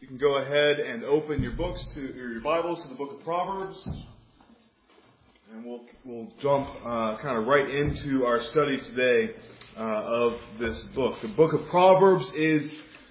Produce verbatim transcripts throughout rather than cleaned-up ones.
You can go ahead and open your books to or your Bibles to the book of Proverbs, and we'll we'll jump uh, kind of right into our study today uh, of this book. The book of Proverbs is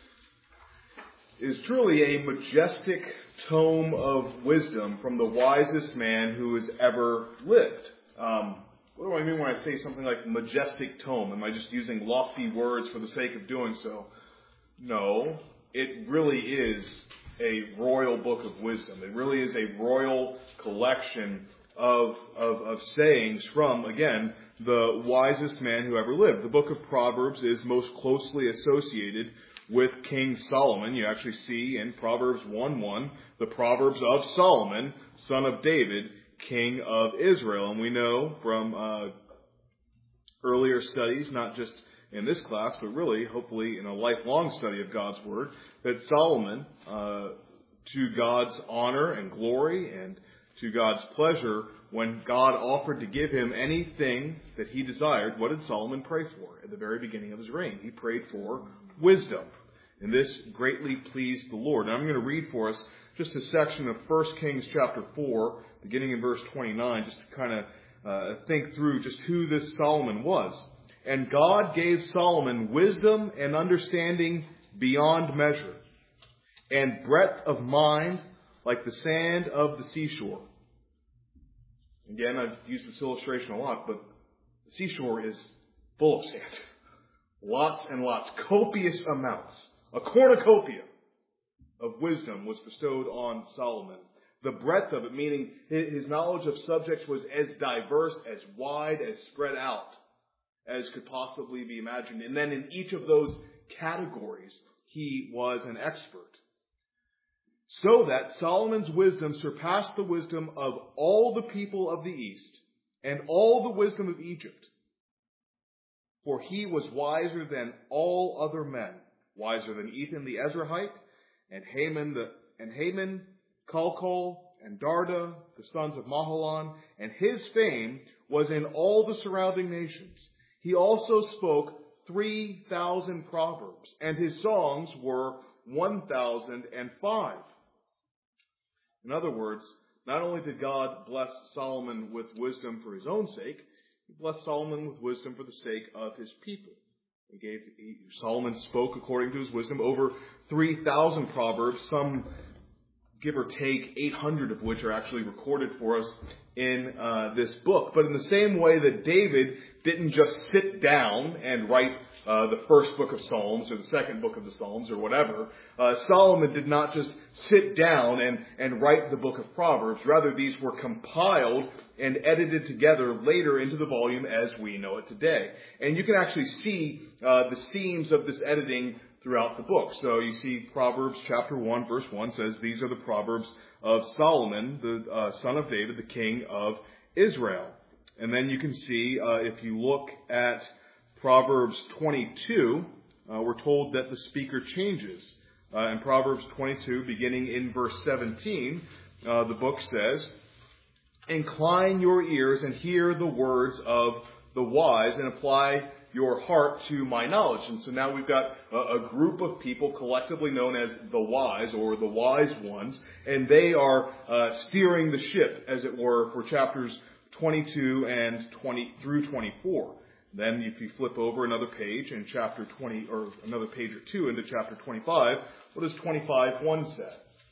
is truly a majestic tome of wisdom from the wisest man who has ever lived. Um, what do I mean when I say something like majestic tome? Am I just using lofty words for the sake of doing so? No. It really is a royal book of wisdom. It really is a royal collection of, of, of sayings from, again, the wisest man who ever lived. The book of Proverbs is most closely associated with King Solomon. You actually see in Proverbs one one, the Proverbs of Solomon, son of David, king of Israel. And we know from uh, earlier studies, not just in this class, but really, hopefully, in a lifelong study of God's Word, that Solomon, uh, to God's honor and glory and to God's pleasure, when God offered to give him anything that he desired, what did Solomon pray for at the very beginning of his reign? He prayed for wisdom. And this greatly pleased the Lord. Now I'm going to read for us just a section of First Kings chapter four, beginning in verse twenty-nine, just to kind of uh, think through just who this Solomon was. And God gave Solomon wisdom and understanding beyond measure, and breadth of mind like the sand of the seashore. Again, I've used this illustration a lot, but the seashore is full of sand. Lots and lots, copious amounts, a cornucopia of wisdom was bestowed on Solomon. The breadth of it, meaning his knowledge of subjects was as diverse, as wide, as spread out as could possibly be imagined. And then in each of those categories, he was an expert. So that Solomon's wisdom surpassed the wisdom of all the people of the East and all the wisdom of Egypt. For he was wiser than all other men, wiser than Ethan the Ezrahite, and Haman, the, and Haman, Kalkol, and Darda, the sons of Mahalan, and his fame was in all the surrounding nations. He also spoke three thousand proverbs, and his songs were one thousand five. In other words, not only did God bless Solomon with wisdom for his own sake, he blessed Solomon with wisdom for the sake of his people. He gave, he, Solomon spoke according to his wisdom over three thousand proverbs, some give or take eight hundred of which are actually recorded for us in uh, this book. But in the same way that David didn't just sit down and write uh, the first book of Psalms or the second book of the Psalms or whatever, uh, Solomon did not just sit down and, and write the book of Proverbs. Rather, these were compiled and edited together later into the volume as we know it today. And you can actually see uh, the seams of this editing throughout the book. So you see Proverbs chapter one, verse one says, these are the Proverbs of Solomon, the uh, son of David, the king of Israel. And then you can see, uh, if you look at Proverbs twenty-two, uh, we're told that the speaker changes. Uh, in Proverbs twenty-two, beginning in verse seventeen, uh, the book says, incline your ears and hear the words of the wise and apply your heart to my knowledge. And so now we've got a, a group of people collectively known as the wise or the wise ones, and they are uh, steering the ship, as it were, for chapters twenty-two and twenty through twenty-four. Then if you flip over another page in chapter twenty, or another page or two into chapter twenty-five, what does twenty-five one say?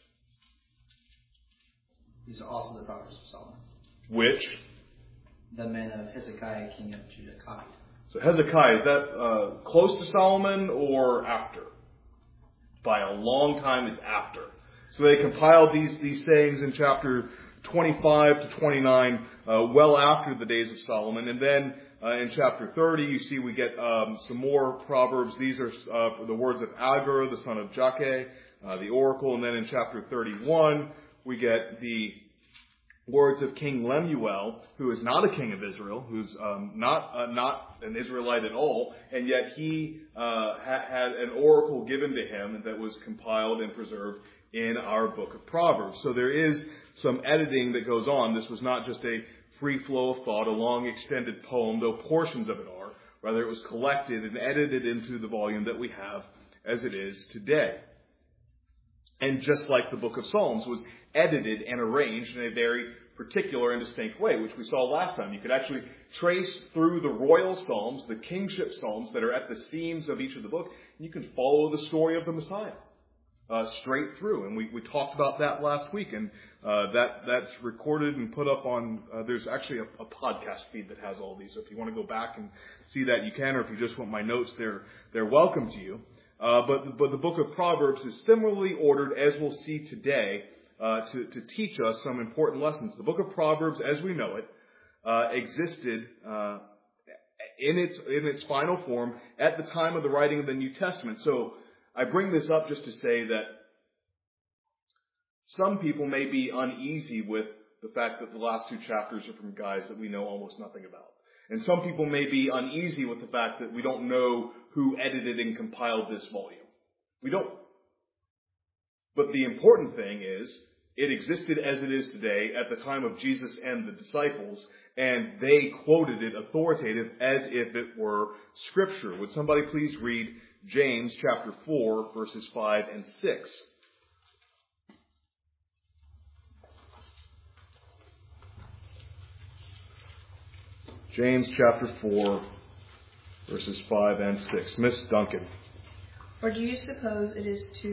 These are also the Proverbs of Solomon. Which? The men of Hezekiah, king of Judah, copied. So Hezekiah, is that uh, close to Solomon or after? By a long time, it's after. So they compiled these, these sayings in chapter twenty-five to twenty-nine, uh, well after the days of Solomon. And then uh, in chapter thirty, you see we get um, some more proverbs. These are uh, the words of Agur, the son of Jakeh, uh, the oracle. And then in chapter thirty-one, we get the words of King Lemuel, who is not a king of Israel, who's um, not uh, not an Israelite at all, and yet he uh, ha- had an oracle given to him that was compiled and preserved in our book of Proverbs. So there is some editing that goes on. This was not just a free flow of thought, a long extended poem, though portions of it are. Rather, it was collected and edited into the volume that we have as it is today. And just like the book of Psalms was edited and arranged in a very particular and distinct way, which we saw last time. You could actually trace through the royal psalms, the kingship psalms that are at the seams of each of the book, and you can follow the story of the Messiah uh, straight through. And we, we talked about that last week, and uh, that that's recorded and put up on, uh, there's actually a, a podcast feed that has all these. So if you want to go back and see that, you can, or if you just want my notes, they're, they're welcome to you. Uh, but, but the book of Proverbs is similarly ordered, as we'll see today, Uh, to, to teach us some important lessons. The book of Proverbs, as we know it, uh, existed uh, in its in its final form at the time of the writing of the New Testament. So I bring this up just to say that some people may be uneasy with the fact that the last two chapters are from guys that we know almost nothing about. And some people may be uneasy with the fact that we don't know who edited and compiled this volume. We don't. But the important thing is, it existed as it is today at the time of Jesus and the disciples, and they quoted it authoritative as if it were Scripture. Would somebody please read James chapter four, verses five and six? James chapter four, verses five and six. Miss Duncan. Or do you suppose it is to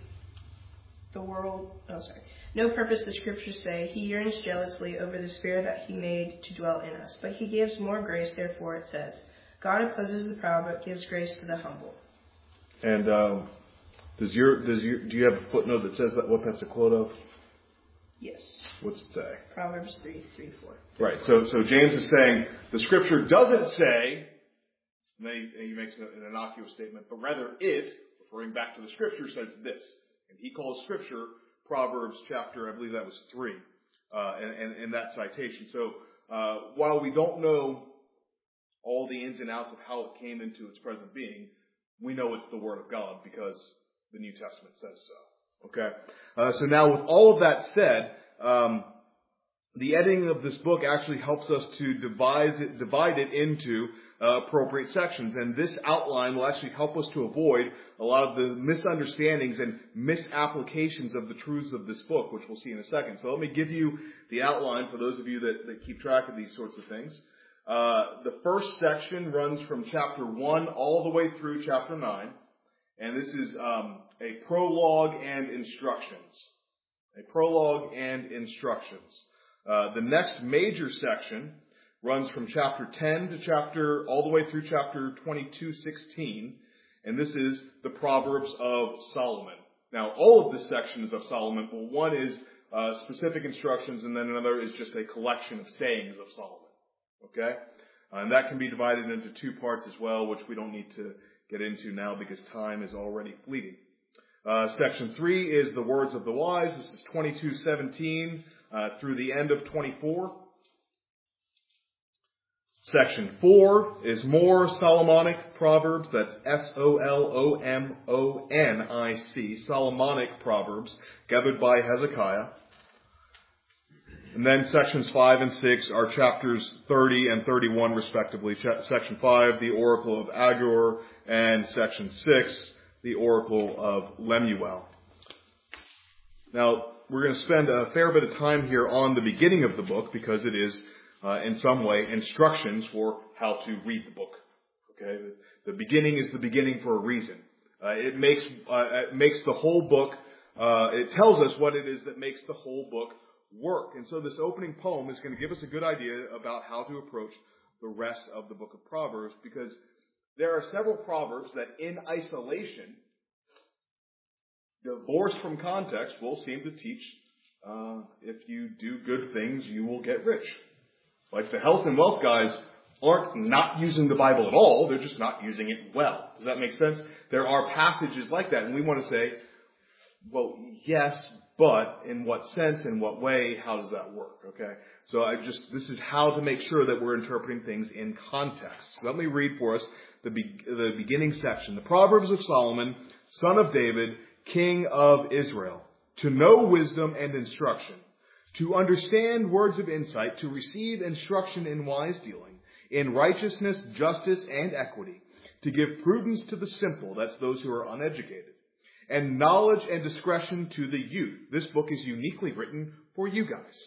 the world... Oh, sorry. No purpose the Scriptures say, he yearns jealously over the Spirit that he made to dwell in us. But he gives more grace, therefore it says, God opposes the proud, but gives grace to the humble. And um, does your does your do you have a footnote that says that what that's a quote of? Yes. What's it say? Proverbs three, three, four. Right. So so James is saying the Scripture doesn't say, and then he, he makes an innocuous statement, but rather it, referring back to the Scripture, says this. And he calls Scripture Proverbs chapter, I believe that was three, uh, in, in, in that citation. So uh, while we don't know all the ins and outs of how it came into its present being, we know it's the Word of God because the New Testament says so. Okay? Uh, so now with all of that said, um, the editing of this book actually helps us to divide it, divide it into uh, appropriate sections. And this outline will actually help us to avoid a lot of the misunderstandings and misapplications of the truths of this book, which we'll see in a second. So let me give you the outline for those of you that, that keep track of these sorts of things. Uh, the first section runs from chapter one all the way through chapter nine. And this is um, a prologue and instructions. A prologue and instructions. Uh, the next major section runs from chapter ten to chapter, all the way through chapter twenty-two sixteen. And this is the Proverbs of Solomon. Now, all of this section is of Solomon, but one is uh, specific instructions, and then another is just a collection of sayings of Solomon. Okay? Uh, and that can be divided into two parts as well, which we don't need to get into now because time is already fleeting. Uh, section three is the words of the wise. This is twenty-two seventeen uh, through the end of twenty-four. Section four is more Solomonic Proverbs. That's S O L O M O N I C. Solomonic Proverbs gathered by Hezekiah. And then sections five and six are chapters thirty and thirty-one respectively. Ch- section five, the Oracle of Agur, and section six, the Oracle of Lemuel. Now, we're going to spend a fair bit of time here on the beginning of the book because it is Uh, in some way, instructions for how to read the book. Okay, the, the beginning is the beginning for a reason. Uh, it makes uh, it makes the whole book. Uh, it tells us what it is that makes the whole book work. And so, this opening poem is going to give us a good idea about how to approach the rest of the book of Proverbs, because there are several proverbs that, in isolation, divorced from context, will seem to teach: uh, if you do good things, you will get rich. Like the health and wealth guys aren't not using the Bible at all. They're just not using it well. Does that make sense? There are passages like that. And we want to say, well, yes, but in what sense, in what way, how does that work? Okay. So I just, this is how to make sure that we're interpreting things in context. Let me read for us the, be, the beginning section. The Proverbs of Solomon, son of David, king of Israel, to know wisdom and instruction, to understand words of insight, to receive instruction in wise dealing, in righteousness, justice, and equity, to give prudence to the simple, that's those who are uneducated, and knowledge and discretion to the youth. This book is uniquely written for you guys.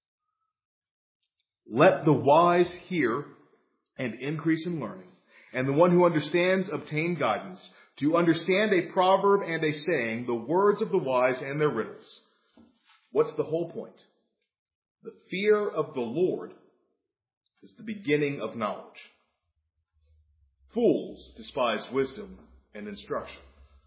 Let the wise hear and increase in learning, and the one who understands obtain guidance. To understand a proverb and a saying, the words of the wise and their riddles. What's the whole point? The fear of the Lord is the beginning of knowledge. Fools despise wisdom and instruction.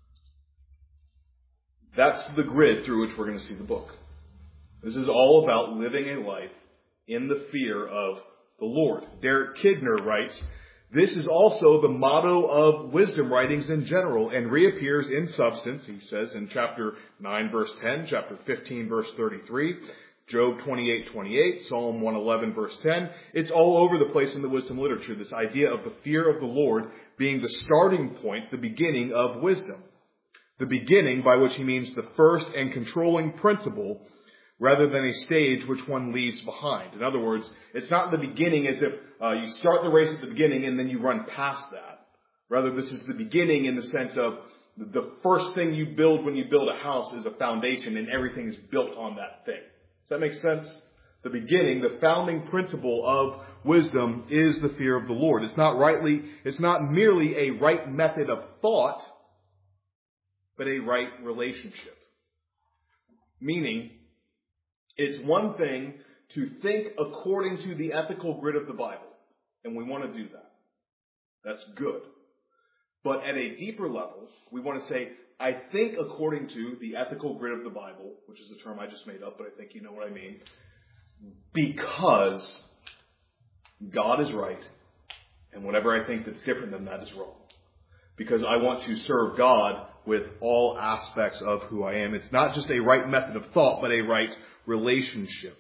That's the grid through which we're going to see the book. This is all about living a life in the fear of the Lord. Derek Kidner writes, this is also the motto of wisdom writings in general and reappears in substance, he says, in chapter nine, verse ten, chapter fifteen, verse thirty-three, Job twenty-eight, twenty-eight, Psalm one eleven, verse ten. It's all over the place in the wisdom literature, this idea of the fear of the Lord being the starting point, the beginning of wisdom. The beginning by which he means the first and controlling principle rather than a stage which one leaves behind. In other words, it's not the beginning as if uh, you start the race at the beginning and then you run past that. Rather, this is the beginning in the sense of the first thing you build when you build a house is a foundation and everything is built on that thing. Does that make sense? The beginning, the founding principle of wisdom is the fear of the Lord. It's not rightly, it's not merely a right method of thought, but a right relationship. Meaning, it's one thing to think according to the ethical grid of the Bible, and we want to do that. That's good. But at a deeper level, we want to say, I think according to the ethical grid of the Bible, which is a term I just made up, but I think you know what I mean, because God is right, and whatever I think that's different than that is wrong. Because I want to serve God with all aspects of who I am. It's not just a right method of thought, but a right relationship.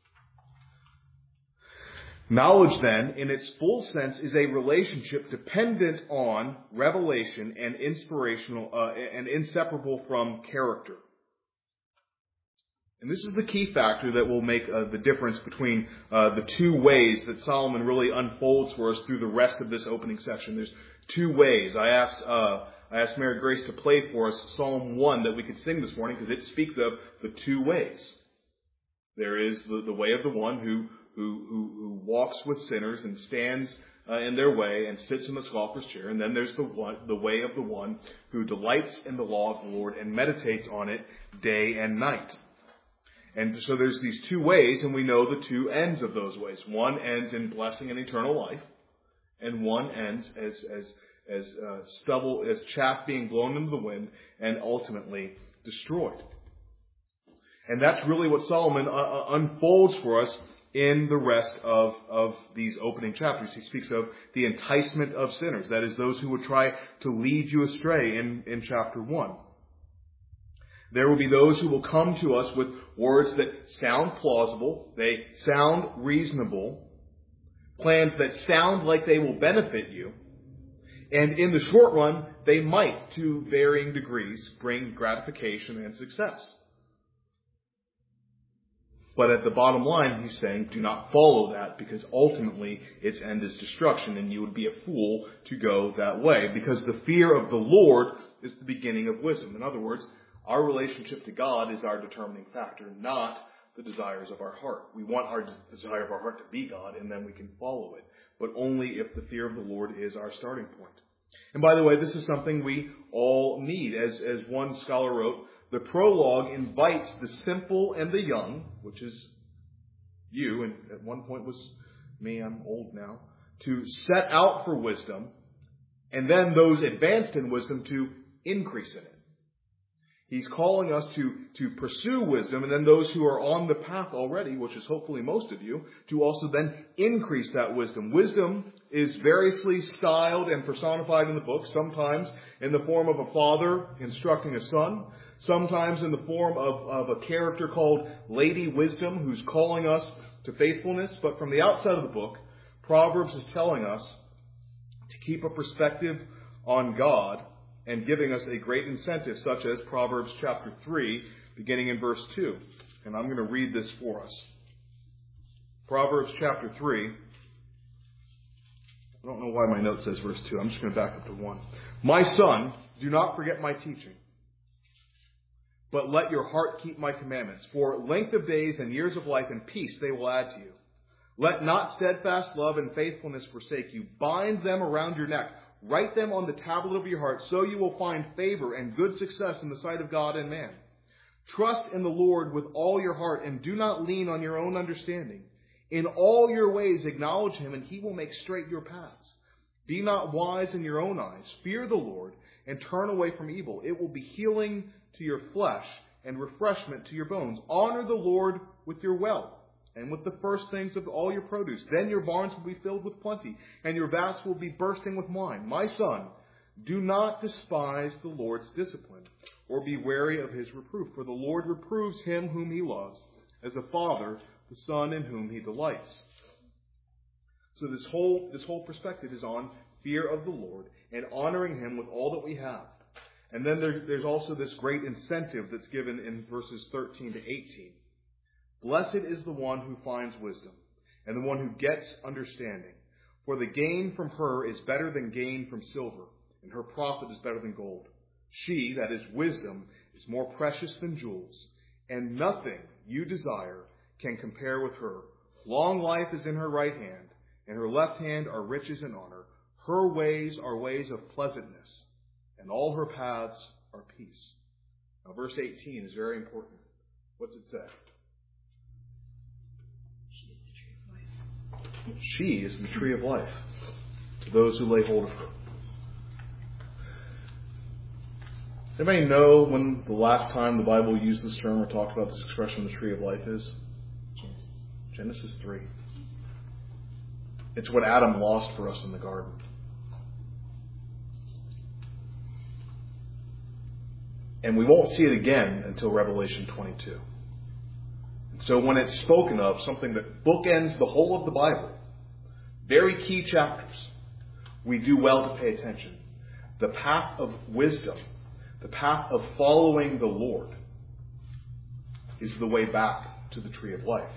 Knowledge, then, in its full sense, is a relationship dependent on revelation and inspirational uh, and inseparable from character. And this is the key factor that will make uh, the difference between uh, the two ways that Solomon really unfolds for us through the rest of this opening section. There's two ways. I asked uh, I asked Mary Grace to play for us Psalm one that we could sing this morning because it speaks of the two ways. There is the, the way of the one who, who, who, who walks with sinners and stands uh, in their way and sits in the scoffer's chair. And then there's the one, the way of the one who delights in the law of the Lord and meditates on it day and night. And so there's these two ways, and we know the two ends of those ways. One ends in blessing and eternal life, and one ends as as as uh, stubble, as chaff being blown into the wind, and ultimately destroyed. And that's really what Solomon uh, unfolds for us in the rest of, of these opening chapters. He speaks of the enticement of sinners. That is, those who would try to lead you astray in, in chapter one. There will be those who will come to us with words that sound plausible, they sound reasonable, plans that sound like they will benefit you, and in the short run, they might, to varying degrees, bring gratification and success. But at the bottom line, he's saying, do not follow that, because ultimately its end is destruction, and you would be a fool to go that way, because the fear of the Lord is the beginning of wisdom. In other words, our relationship to God is our determining factor, not the desires of our heart. We want our desire of our heart to be God, and then we can follow it, but only if the fear of the Lord is our starting point. And by the way, this is something we all need. As, as one scholar wrote, the prologue invites the simple and the young, which is you, and at one point was me, I'm old now, to set out for wisdom, and then those advanced in wisdom to increase in it. He's calling us to, to pursue wisdom, and then those who are on the path already, which is hopefully most of you, to also then increase that wisdom. Wisdom is variously styled and personified in the book, sometimes in the form of a father instructing a son, sometimes in the form of, of a character called Lady Wisdom, who's calling us to faithfulness. But from the outside of the book, Proverbs is telling us to keep a perspective on God and giving us a great incentive, such as Proverbs chapter three, beginning in verse two. And I'm going to read this for us. Proverbs chapter three. I don't know why my note says verse two. I'm just going to back up to one. My son, do not forget my teaching, but let your heart keep my commandments. For length of days and years of life and peace they will add to you. Let not steadfast love and faithfulness forsake you. Bind them around your neck. Write them on the tablet of your heart, so you will find favor and good success in the sight of God and man. Trust in the Lord with all your heart, and do not lean on your own understanding. In all your ways acknowledge him, and he will make straight your paths. Be not wise in your own eyes. Fear the Lord, and turn away from evil. It will be healing to your flesh and refreshment to your bones. Honor the Lord with your wealth and with the first things of all your produce. Then your barns will be filled with plenty, and your vats will be bursting with wine. My son, do not despise the Lord's discipline, or be wary of his reproof. For the Lord reproves him whom he loves, as a father the son in whom he delights. So this whole this whole perspective is on fear of the Lord and honoring him with all that we have. And then there, there's also this great incentive that's given in verses thirteen to eighteen. Blessed is the one who finds wisdom, and the one who gets understanding. For the gain from her is better than gain from silver, and her profit is better than gold. She, that is wisdom, is more precious than jewels, and nothing you desire can compare with her. Long life is in her right hand, and her left hand are riches and honor. Her ways are ways of pleasantness, and all her paths are peace. Now, verse eighteen is very important. What's it say? She is the tree of life to those who lay hold of her. Does anybody know when the last time the Bible used this term or talked about this expression, the tree of life, is? Genesis. Genesis three. It's what Adam lost for us in the garden. And we won't see it again until Revelation twenty-two. So when it's spoken of, something that bookends the whole of the Bible, very key chapters, we do well to pay attention. The path of wisdom, the path of following the Lord, is the way back to the tree of life.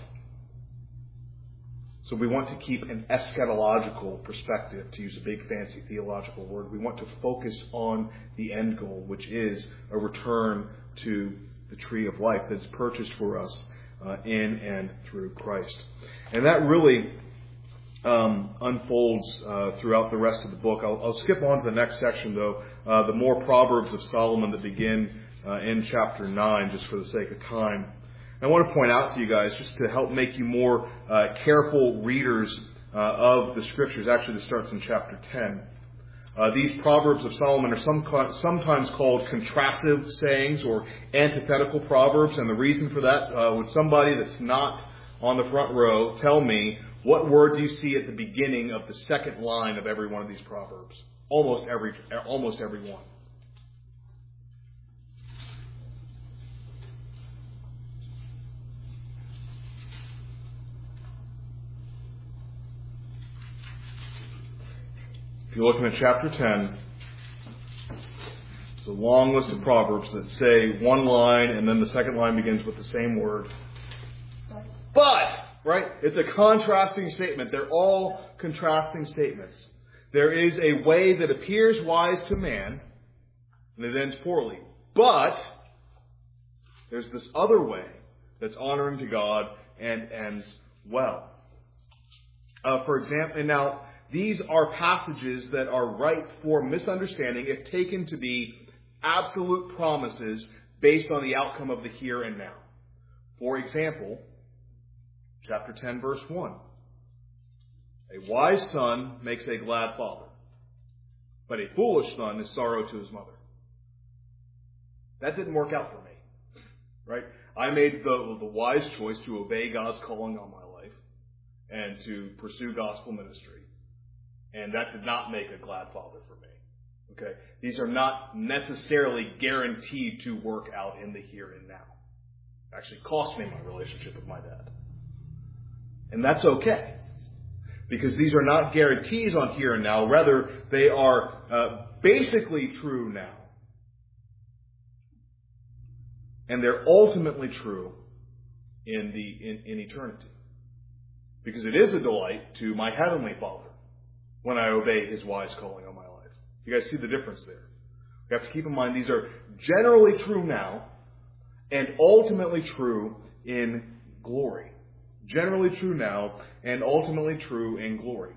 So we want to keep an eschatological perspective, to use a big fancy theological word. We want to focus on the end goal, which is a return to the tree of life that's purchased for us uh, in and through Christ. And that really um, unfolds uh, throughout the rest of the book. I'll, I'll skip on to the next section, though, uh, the more Proverbs of Solomon that begin uh, in chapter nine, just for the sake of time. I want to point out to you guys, just to help make you more uh, careful readers uh, of the Scriptures. Actually, this starts in chapter ten. Uh, these Proverbs of Solomon are some, sometimes called contrastive sayings or antithetical proverbs. And the reason for that, uh, would somebody that's not on the front row tell me what word do you see at the beginning of the second line of every one of these proverbs? Almost every, almost every one. If you're looking at chapter ten, it's a long list of proverbs that say one line and then the second line begins with the same word. But, right? It's a contrasting statement. They're all contrasting statements. There is a way that appears wise to man, and it ends poorly. But there's this other way that's honoring to God and ends well. Uh, for example, and now these are passages that are ripe for misunderstanding if taken to be absolute promises based on the outcome of the here and now. For example, chapter ten, verse one. A wise son makes a glad father, but a foolish son is sorrow to his mother. That didn't work out for me, right? I made the, the wise choice to obey God's calling on my life and to pursue gospel ministry. And that did not make a glad father for me. Okay? These are not necessarily guaranteed to work out in the here and now. It actually cost me my relationship with my dad. And that's okay. Because these are not guarantees on here and now. Rather, they are uh, basically true now. And they're ultimately true in the in, in eternity. Because it is a delight to my heavenly Father when I obey his wise calling on my life. You guys see the difference there? You have to keep in mind these are generally true now, and ultimately true in glory. Generally true now, and ultimately true in glory.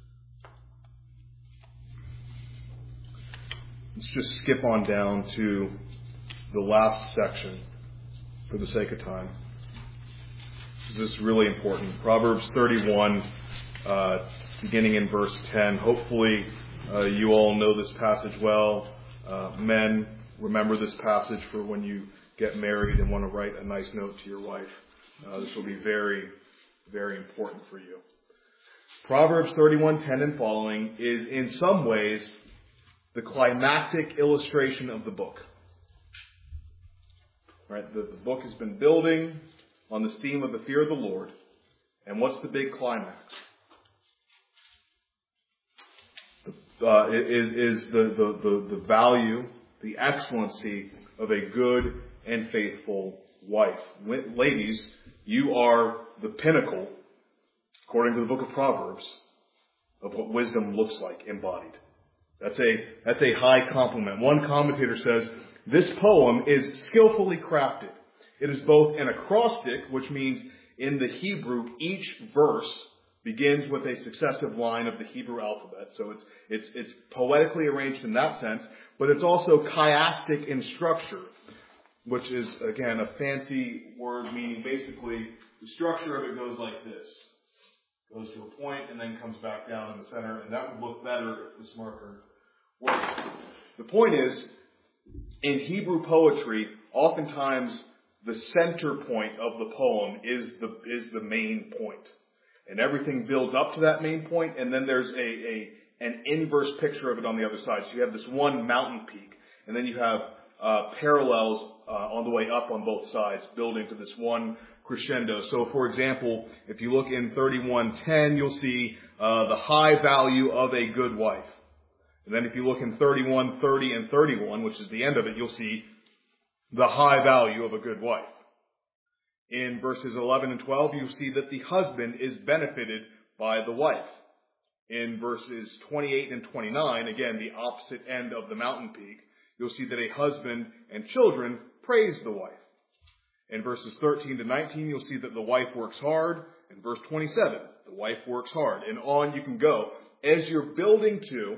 Let's just skip on down to the last section for the sake of time. This is really important. Proverbs thirty-one, uh, beginning in verse ten. Hopefully uh, you all know this passage well. Uh, men, remember this passage for when you get married and want to write a nice note to your wife. Uh, this will be very, very important for you. Proverbs thirty-one ten and following is in some ways the climactic illustration of the book. Right? The, the book has been building on this theme of the fear of the Lord. And what's the big climax? Uh, is is the, the, the, the value, the excellency of a good and faithful wife. Ladies, you are the pinnacle, according to the book of Proverbs, of what wisdom looks like embodied. That's a, that's a high compliment. One commentator says, this poem is skillfully crafted. It is both an acrostic, which means in the Hebrew, each verse begins with a successive line of the Hebrew alphabet. So it's, it's, it's poetically arranged in that sense, but it's also chiastic in structure, which is, again, a fancy word meaning basically the structure of it goes like this. Goes to a point and then comes back down in the center, and that would look better if this marker works. The point is, in Hebrew poetry, oftentimes the center point of the poem is the is the main point. And everything builds up to that main point, and then there's a, a an inverse picture of it on the other side. So you have this one mountain peak, and then you have uh, parallels uh, on the way up on both sides, building to this one crescendo. So, for example, if you look in thirty-one ten, you'll see uh, the high value of a good wife. And then if you look in thirty-one thirty and thirty-one, which is the end of it, you'll see the high value of a good wife. In verses eleven and twelve, you see that the husband is benefited by the wife. In verses twenty-eight and twenty-nine, again, the opposite end of the mountain peak, you'll see that a husband and children praise the wife. In verses thirteen to nineteen, you'll see that the wife works hard. In verse twenty-seven, the wife works hard. And on you can go. As you're building to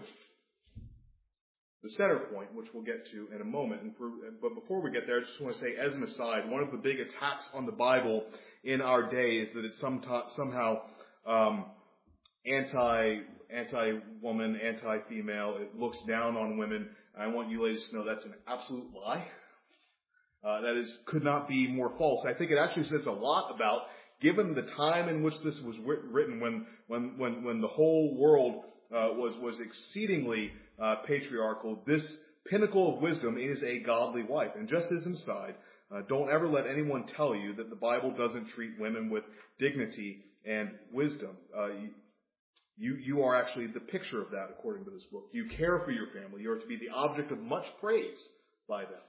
the center point, which we'll get to in a moment. And for, but before we get there, I just want to say, as an aside, one of the big attacks on the Bible in our day is that it's some, somehow um, anti, anti-woman, anti-female. It looks down on women. I want you ladies to know that's an absolute lie. Uh, that is could not be more false. I think it actually says a lot about, given the time in which this was written, when when when, when the whole world uh, was was exceedingly Uh, patriarchal, this pinnacle of wisdom is a godly wife. And just as an aside, uh, don't ever let anyone tell you that the Bible doesn't treat women with dignity and wisdom. Uh, you, you are actually the picture of that, according to this book. You care for your family. You are to be the object of much praise by them.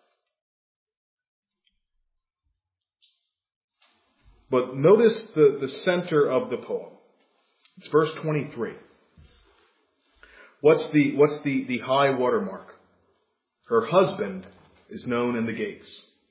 But notice the, the center of the poem. It's verse twenty-three. What's the, what's the, the high watermark? Her husband is known in the gates.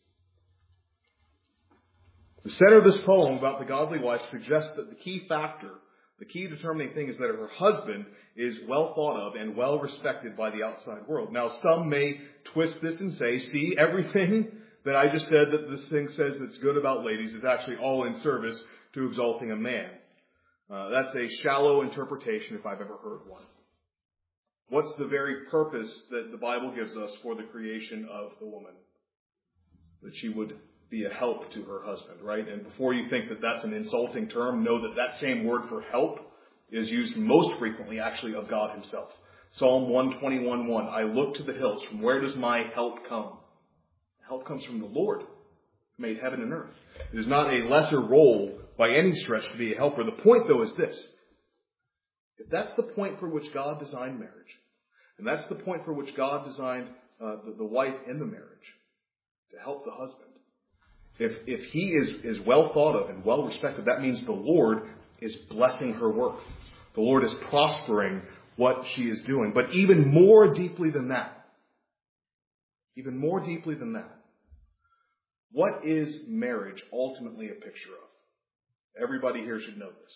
The center of this poem about the godly wife suggests that the key factor, the key determining thing is that her husband is well thought of and well respected by the outside world. Now, some may twist this and say, see, everything that I just said that this thing says that's good about ladies is actually all in service to exalting a man. Uh, that's a shallow interpretation if I've ever heard one. What's the very purpose that the Bible gives us for the creation of the woman? That she would be a help to her husband, right? And before you think that that's an insulting term, know that that same word for help is used most frequently, actually, of God himself. Psalm one twenty-one one, I look to the hills. From where does my help come? Help comes from the Lord, who made heaven and earth. It is not a lesser role by any stretch to be a helper. The point, though, is this. If that's the point for which God designed marriage, and that's the point for which God designed uh, the, the wife in the marriage, to help the husband, if if he is, is well thought of and well respected, that means the Lord is blessing her work. The Lord is prospering what she is doing. But even more deeply than that, even more deeply than that, What is marriage ultimately a picture of? Everybody here should know this.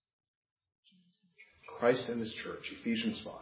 Christ and his church, Ephesians five.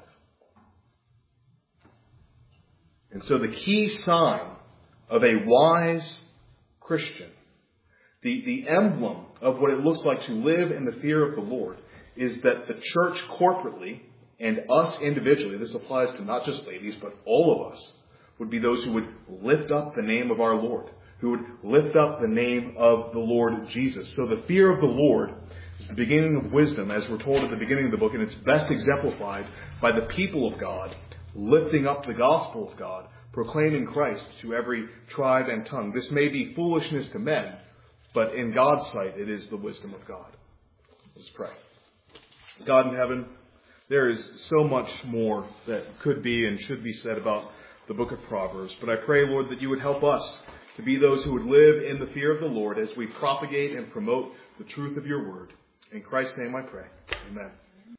And so the key sign of a wise Christian, the, the emblem of what it looks like to live in the fear of the Lord, is that the church corporately and us individually, this applies to not just ladies, but all of us, would be those who would lift up the name of our Lord, who would lift up the name of the Lord Jesus. So the fear of the Lord is the beginning of wisdom, as we're told at the beginning of the book, and it's best exemplified by the people of God lifting up the gospel of God, proclaiming Christ to every tribe and tongue. This may be foolishness to men, but in God's sight it is the wisdom of God. Let's pray. God in heaven, there is so much more that could be and should be said about the book of Proverbs, but I pray, Lord, that you would help us to be those who would live in the fear of the Lord as we propagate and promote the truth of your word. In Christ's name I pray. Amen.